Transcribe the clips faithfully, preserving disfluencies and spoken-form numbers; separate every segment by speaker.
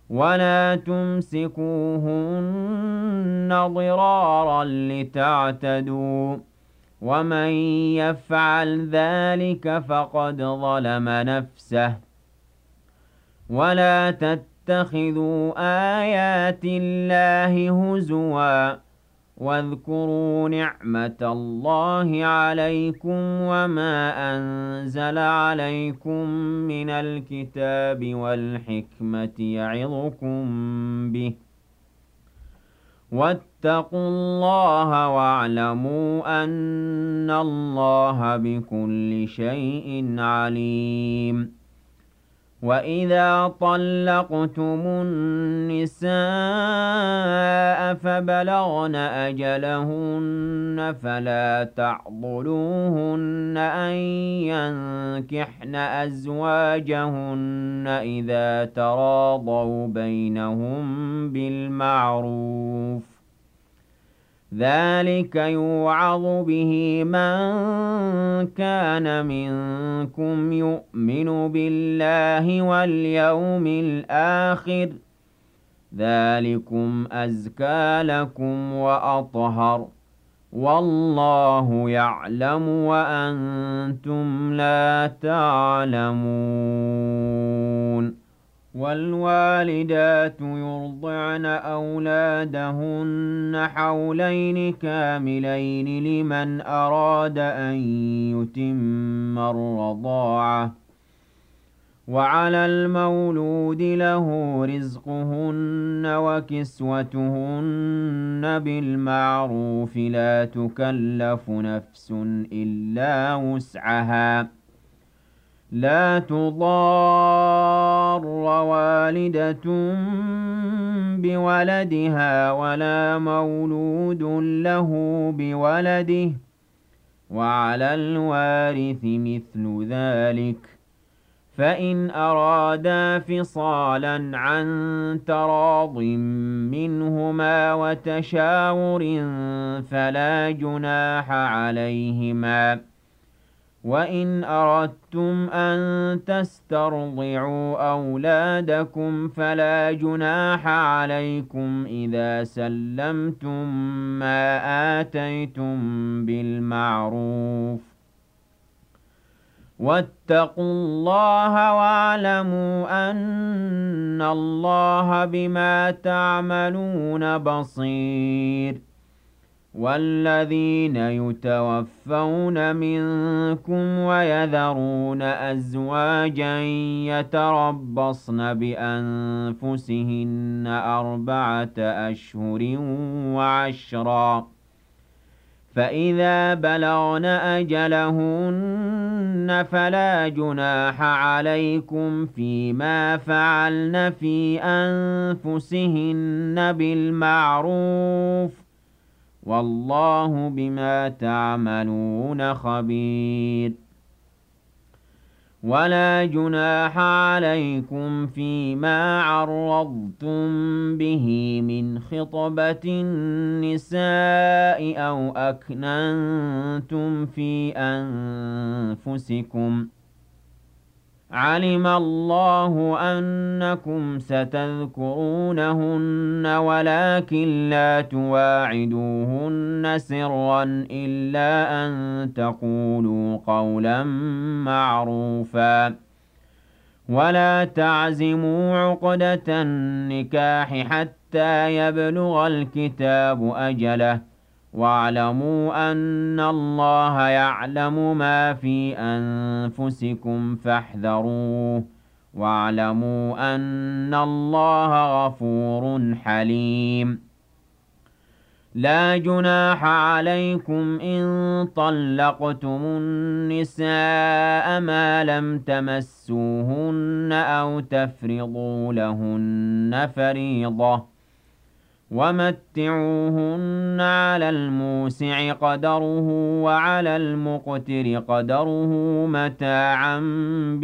Speaker 1: ولا تمسكوهن ضرارا لتعتدوا، ومن يفعل ذلك فقد ظلم نفسه. ولا تتخذوا آيات الله هزوا واذكروا نعمة الله عليكم وما أنزل عليكم من الكتاب والحكمة يعظكم به، واتقوا الله واعلموا أن الله بكل شيء عليم. وإذا طلقتم النساء فبلغن أجلهن فلا تعضلوهن أن ينكحن أزواجهن إذا تراضوا بينهم بالمعروف، ذلك يوعظ به من كان منكم يؤمن بالله واليوم الآخر، ذلكم أزكى لكم وأطهر، والله يعلم وأنتم لا تعلمون. والوالدات يرضعن أولادهن حولين كاملين لمن أراد أن يتم الرضاعة، وعلى المولود له رزقهن وكسوتهن بالمعروف، لا تكلف نفس إلا وسعها، لا تضار والدة بولدها ولا مولود له بولده، وعلى الوارث مثل ذلك، فإن أرادا فصالا عن تراض منهما وتشاور فلا جناح عليهما. وإن أردتم أن تسترضعوا أولادكم فلا جناح عليكم إذا سلمتم ما آتيتم بالمعروف، واتقوا الله واعلموا أن الله بما تعملون بصير. والذين يتوفون منكم ويذرون أزواجا يتربصن بأنفسهن أربعة أشهر وعشرا، فإذا بلغن أجلهن فلا جناح عليكم فيما فعلن في أنفسهن بالمعروف، والله بما تعملون خبير. ولا جناح عليكم فيما عرضتم به من خطبة النساء أو أكننتم في أنفسكم، علم الله أنكم ستذكرونهن ولكن لا تواعدوهن سرا إلا أن تقولوا قولا معروفا، ولا تعزموا عقدة النكاح حتى يبلغ الكتاب أجله، واعلموا أن الله يعلم ما في أنفسكم فاحذروه، واعلموا أن الله غفور حليم. لا جناح عليكم إن طلقتم النساء ما لم تمسوهن أو تفرضوا لهن فريضة، ومتعوهن على الموسع قدره وعلى المقتر قدره متاعا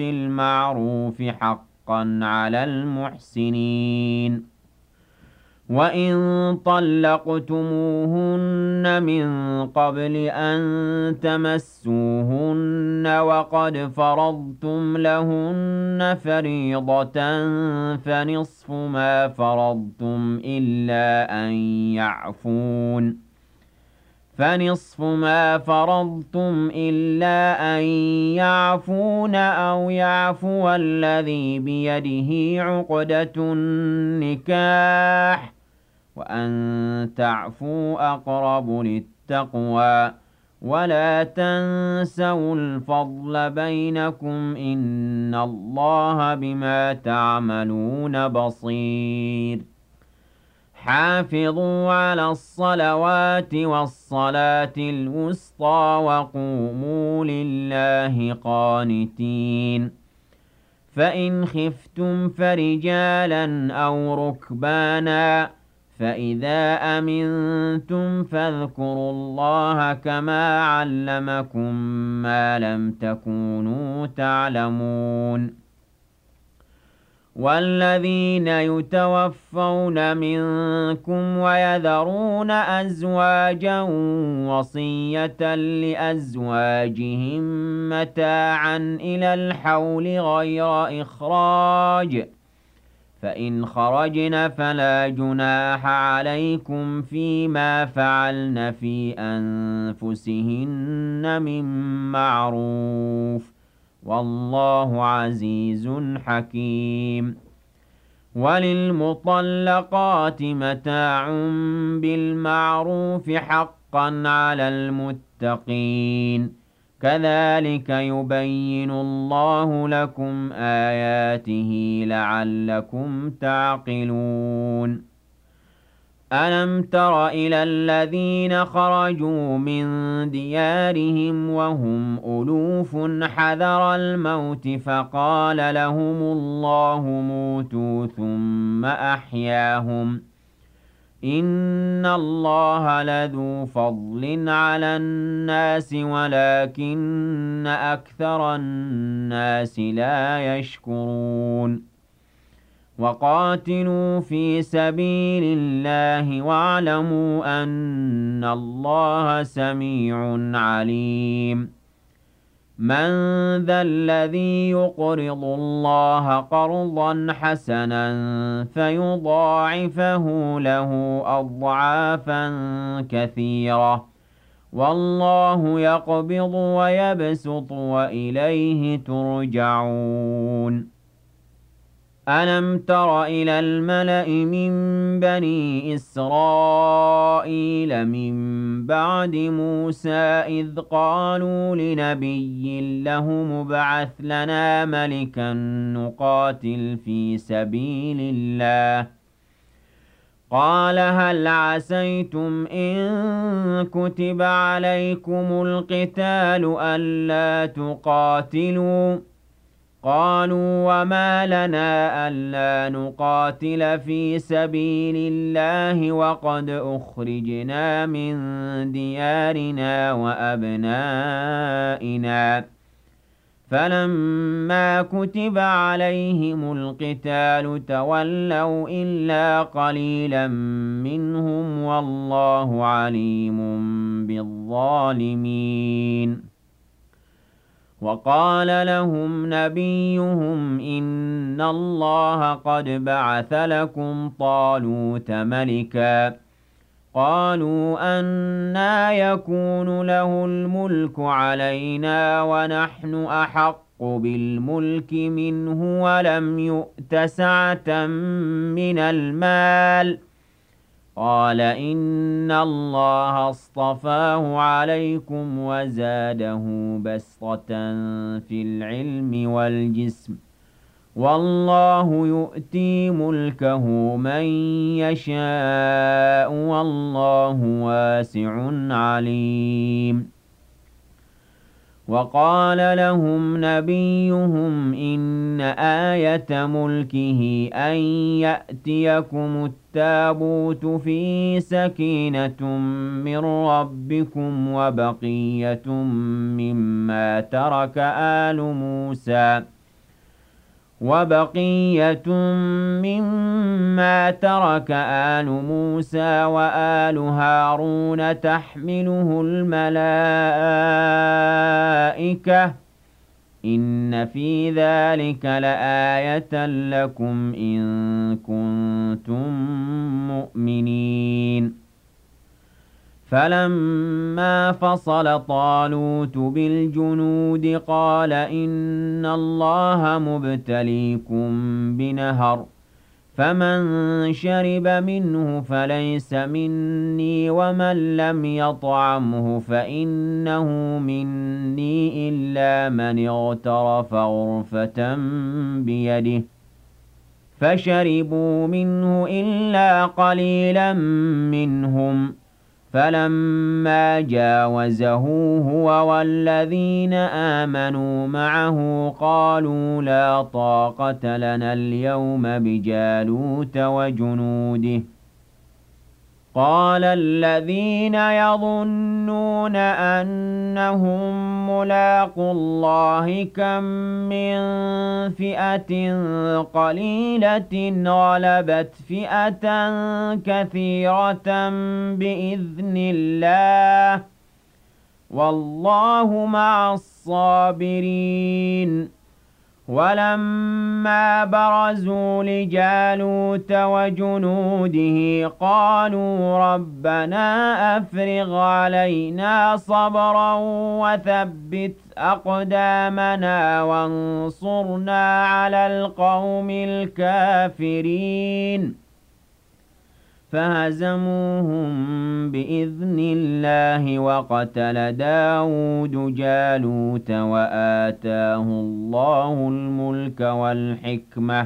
Speaker 1: بالمعروف حقا على المحسنين. وَإِن طَلَّقْتُمُوهُنَّ مِن قَبْلِ أَن تَمَسُّوهُنَّ وَقَدْ فَرَضْتُمْ لَهُنَّ فَرِيضَةً فَنِصْفُ مَا فَرَضْتُمْ إِلَّا أَن يَعْفُونَ فَنِصْفُ مَا فَرَضْتُمْ إِلَّا أَن يَعْفُونَ أَوْ يَعْفُوَ الَّذِي بِيَدِهِ عُقْدَةُ النِّكَاحِ وَأَن تَعْفُوا أَقْرَبُ لِلتَّقْوَى وَلَا تَنسَوُا الْفَضْلَ بَيْنَكُمْ ۚ إِنَّ اللَّهَ بِمَا تَعْمَلُونَ بَصِيرٌ حافظوا على الصلوات والصلاة الوسطى وقوموا لله قانتين فإن خفتم فرجالا أو ركبانا فإذا أمنتم فاذكروا الله كما علمكم ما لم تكونوا تعلمون والذين يتوفون منكم ويذرون أزواجا وصية لأزواجهم متاعا إلى الحول غير إخراج فإن خرجن فلا جناح عليكم فيما فعلن في أنفسهن من معروف والله عزيز حكيم وللمطلقات متاع بالمعروف حقا على المتقين كذلك يبين الله لكم آياته لعلكم تعقلون ألم تر إلى الذين خرجوا من ديارهم وهم ألوف حذر الموت فقال لهم الله موتوا ثم أحياهم إن الله لذو فضل على الناس ولكن أكثر الناس لا يشكرون وقاتلوا في سبيل الله واعلموا أن الله سميع عليم من ذا الذي يقرض الله قرضا حسنا فيضاعفه له أضعافا كثيرة والله يقبض ويبسط وإليه ترجعون ألم تر إلى الملأ من بني إسرائيل من بعد موسى إذ قالوا لنبي له مبعث لنا ملكا نقاتل في سبيل الله قال هل عسيتم إن كتب عليكم القتال ألا تقاتلوا قالوا وما لنا ألا نقاتل في سبيل الله وقد أخرجنا من ديارنا وأبنائنا فلما كتب عليهم القتال تولوا إلا قليلا منهم والله عليم بالظالمين وقال لهم نبيهم إن الله قد بعث لكم طالوت ملكا قالوا أنى يكون له الملك علينا ونحن أحق بالملك منه ولم يؤت سعة من المال قال إن الله اصطفاه عليكم وزاده بسطة في العلم والجسم والله يؤتي ملكه من يشاء والله واسع عليم وقال لهم نبيهم إن آية ملكه أن يأتيكم التابوت فيه سكينة من ربكم وبقية مما ترك آل موسى وبقية مما مما ترك آل موسى وآل هارون تحمله الملائكة إن في ذلك لآية لكم إن كنتم مؤمنين فلما فصل طالوت بالجنود قال إن الله مبتليكم بنهر فمن شرب منه فليس مني ومن لم يطعمه فإنه مني إلا من اغترف غرفة بيده فشربوا منه إلا قليلا منهم فلما جاوزه هو والذين آمنوا معه قالوا لا طاقة لنا اليوم بجالوت وجنوده قال الذين يظنون أنهم ملاقو الله كم من فئة قليلة غلبت فئة كثيرة بإذن الله والله مع الصابرين ولما برزوا لجالوت وجنوده قالوا ربنا أفرغ علينا صبرا وثبت أقدامنا وانصرنا على القوم الكافرين فهزموهم بإذن الله وقتل داود جالوت وآتاه الله الملك والحكمة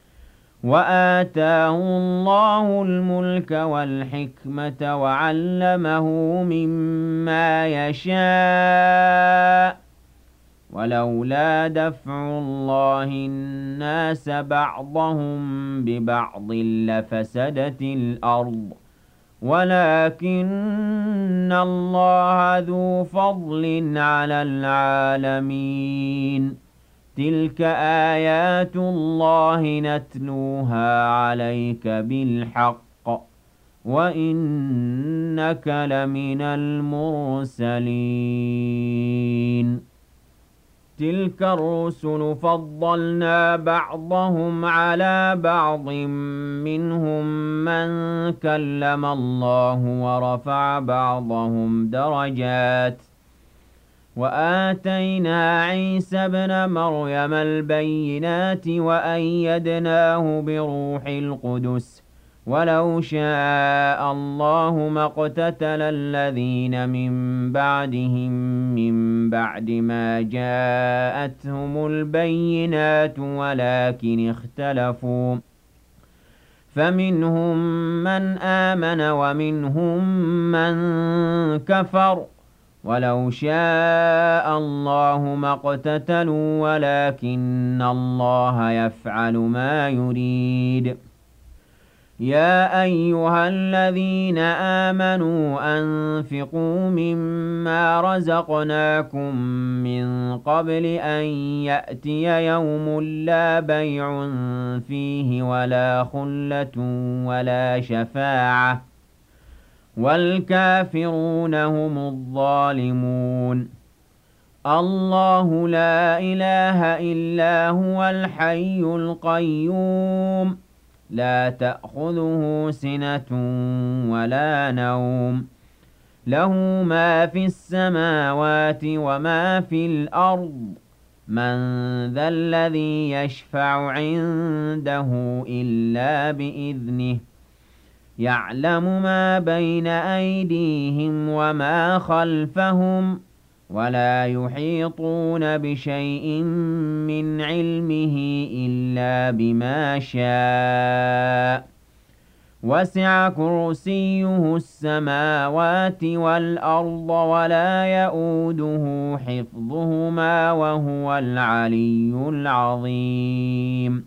Speaker 1: وآتاه الله الملك والحكمة وعلمه مما يشاء ولولا دفع الله الناس بعضهم ببعض لفسدت الأرض ولكن الله ذو فضل على العالمين تلك آيات الله نتلوها عليك بالحق وإنك لمن المرسلين تلك الرسل فضلنا بعضهم على بعض منهم من كلم الله ورفع بعضهم درجات وآتينا عيسى ابن مريم البينات وأيدناه بروح القدس ولو شاء الله ما اقتتل الذين من بعدهم من بعد ما جاءتهم البينات ولكن اختلفوا فمنهم من آمن ومنهم من كفر ولو شاء الله ما اقتتلوا ولكن الله يفعل ما يريد يا أيها الذين آمنوا أنفقوا مما رزقناكم من قبل أن يأتي يوم لا بيع فيه ولا خلة ولا شفاعة والكافرون هم الظالمون الله لا إله إلا هو الحي القيوم لا تأخذه سنة ولا نوم له ما في السماوات وما في الأرض من ذا الذي يشفع عنده إلا بإذنه يعلم ما بين أيديهم وما خلفهم ولا يحيطون بشيء من علمه إلا بما شاء وسع كرسيه السماوات والأرض ولا يؤوده حفظهما وهو العلي العظيم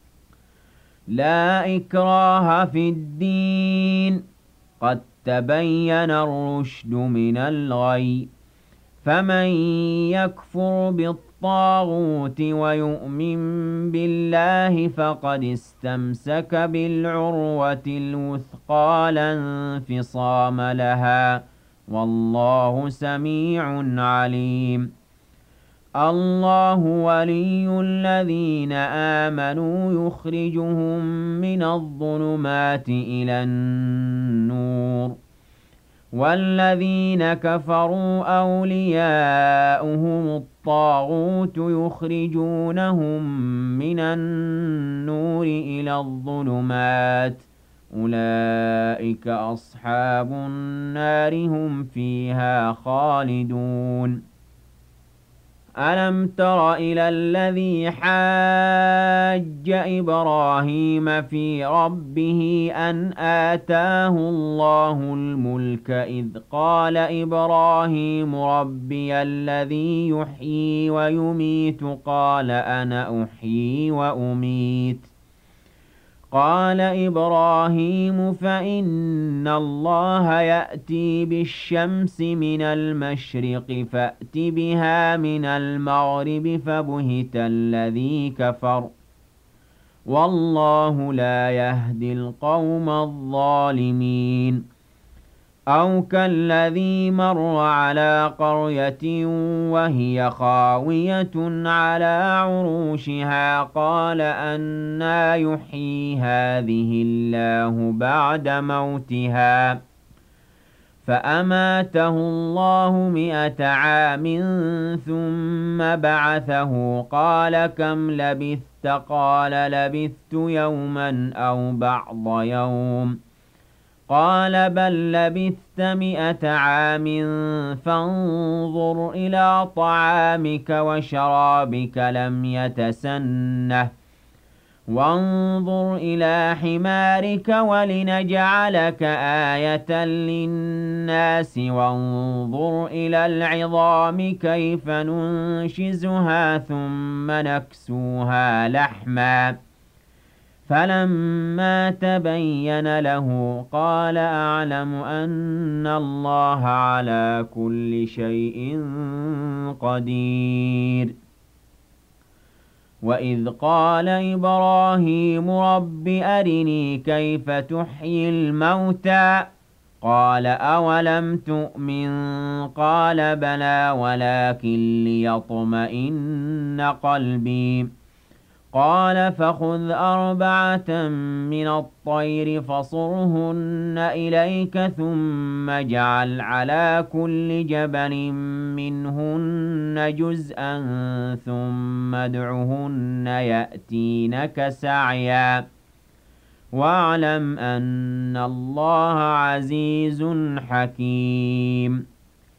Speaker 1: لا إكراه في الدين قد تبين الرشد من الغي فمن يكفر بالطاغوت الطاغوت ويؤمن بالله فقد استمسك بالعروة الوثقى لا انفصام لها والله سميع عليم الله ولي الذين آمنوا يخرجهم من الظلمات إلى النور والذين كفروا أولياؤهم الطاغوت يخرجونهم من النور إلى الظلمات أولئك أصحاب النار هم فيها خالدون ألم تر إلى الذي حاج إبراهيم في ربه أن آتاه الله الملك إذ قال إبراهيم ربي الذي يحيي ويميت قال أنا أحيي وأميت قال إبراهيم فإن الله يأتي بالشمس من المشرق فأت بها من المغرب فبهت الذي كفر والله لا يهدي القوم الظالمين أو كالذي مر على قرية وهي خاوية على عروشها قال أنى يحيي هذه الله بعد موتها فأماته الله مئة عام ثم بعثه قال كم لبثت قال لبثت يوما أو بعض يوم قال بل لبثت مئة عام فانظر إلى طعامك وشرابك لم يتسنه وانظر إلى حمارك ولنجعلك آية للناس وانظر إلى العظام كيف ننشزها ثم نكسوها لحما فلما تبين له قال أعلم أن الله على كل شيء قدير وإذ قال إبراهيم رب أرني كيف تحيي الموتى قال أولم تؤمن قال بلى ولكن ليطمئن قلبي قال فخذ أربعة من الطير فصرهن إليك ثم اجعل على كل جبل منهن جزءا ثم ادعهن يأتينك سعيا واعلم أن الله عزيز حكيم